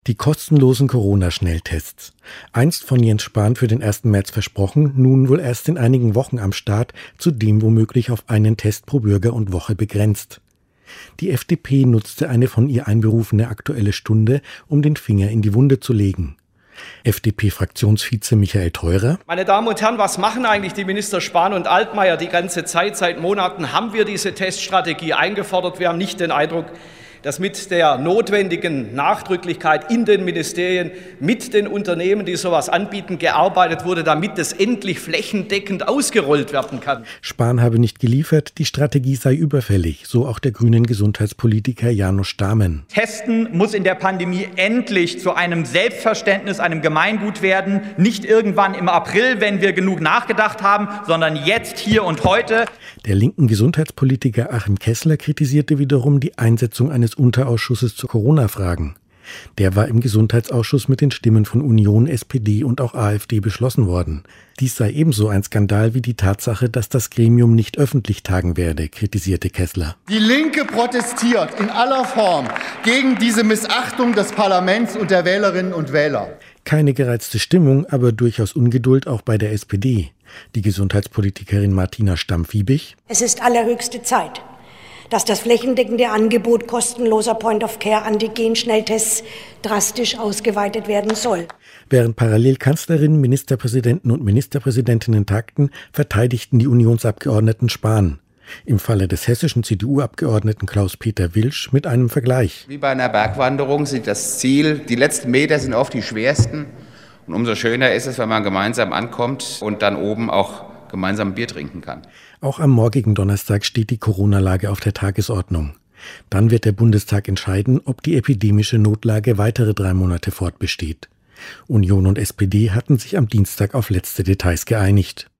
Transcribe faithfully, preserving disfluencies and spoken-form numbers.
Die kostenlosen Corona-Schnelltests. Einst von Jens Spahn für den ersten März versprochen, nun wohl erst in einigen Wochen am Start, zudem womöglich auf einen Test pro Bürger und Woche begrenzt. Die F D P nutzte eine von ihr einberufene Aktuelle Stunde, um den Finger in die Wunde zu legen. F D P-Fraktionsvize Michael Theurer. Meine Damen und Herren, was machen eigentlich die Minister Spahn und Altmaier die ganze Zeit? Seit Monaten haben wir diese Teststrategie eingefordert. Wir haben nicht den Eindruck, dass mit der notwendigen Nachdrücklichkeit in den Ministerien, mit den Unternehmen, die sowas anbieten, gearbeitet wurde, damit es endlich flächendeckend ausgerollt werden kann. Spahn habe nicht geliefert, die Strategie sei überfällig, so auch der grünen Gesundheitspolitiker Janusz Stamen. Testen muss in der Pandemie endlich zu einem Selbstverständnis, einem Gemeingut werden. Nicht irgendwann im April, wenn wir genug nachgedacht haben, sondern jetzt, hier und heute. Der linken Gesundheitspolitiker Achim Kessler kritisierte wiederum die Einsetzung eines Unterausschusses zu Corona-Fragen. Der war im Gesundheitsausschuss mit den Stimmen von Union, S P D und auch A f D beschlossen worden. Dies sei ebenso ein Skandal wie die Tatsache, dass das Gremium nicht öffentlich tagen werde, kritisierte Kessler. Die Linke protestiert in aller Form gegen diese Missachtung des Parlaments und der Wählerinnen und Wähler. Keine gereizte Stimmung, aber durchaus Ungeduld auch bei der S P D. Die Gesundheitspolitikerin Martina Stamm-Fiebig. Es ist allerhöchste Zeit, dass das flächendeckende Angebot kostenloser Point-of-Care-Antigen-Schnelltests drastisch ausgeweitet werden soll. Während parallel Kanzlerinnen, Ministerpräsidenten und Ministerpräsidentinnen tagten, verteidigten die Unionsabgeordneten Spahn. Im Falle des hessischen C D U-Abgeordneten Klaus-Peter Wilsch mit einem Vergleich. Wie bei einer Bergwanderung sind das Ziel, die letzten Meter sind oft die schwersten. Und umso schöner ist es, wenn man gemeinsam ankommt und dann oben auch gemeinsam ein Bier trinken kann. Auch am morgigen Donnerstag steht die Corona-Lage auf der Tagesordnung. Dann wird der Bundestag entscheiden, ob die epidemische Notlage weitere drei Monate fortbesteht. Union und S P D hatten sich am Dienstag auf letzte Details geeinigt.